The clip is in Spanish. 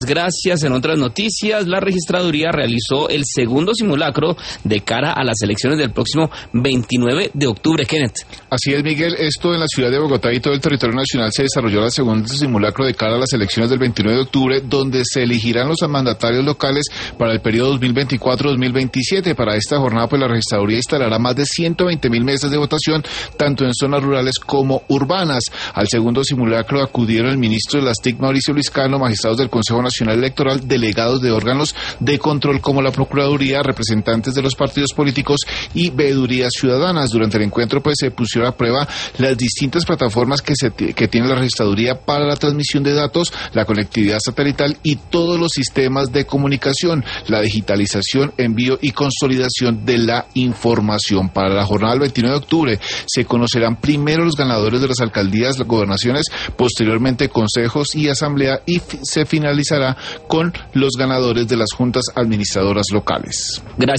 gracias. En otras noticias, la registraduría realizó el segundo simulacro de cara a las elecciones del próximo 29 de octubre. Kenneth. Así es, Miguel. Esto en la ciudad de Bogotá y todo el territorio nacional se desarrolló el segundo simulacro de cara a las elecciones del 29 de octubre, donde se elegirán los mandatarios locales para el periodo 2024-2027. Para esta jornada, pues la registraduría instalará más de 120.000 mesas de votación, tanto en zonas rurales como urbanas. Al segundo simulacro acudieron el ministro de las TIC, Mauricio Liscano, magistrados del Consejo Nacional Electoral, delegados de órganos de control como la Procuraduría, representantes de los partidos políticos y veedurías ciudadanas. Durante el encuentro, pues se pusieron a prueba las distintas plataformas que tiene la registraduría para la transmisión de datos, la conectividad satelital y todos los sistemas de comunicación, la digitalización, envío y consolidación de la información. Para la jornada del 29 de octubre se conocerán primero los ganadores de las alcaldías, las gobernaciones, posteriormente consejos y asamblea, y se finalizará con los ganadores de las juntas administradoras locales. Gracias.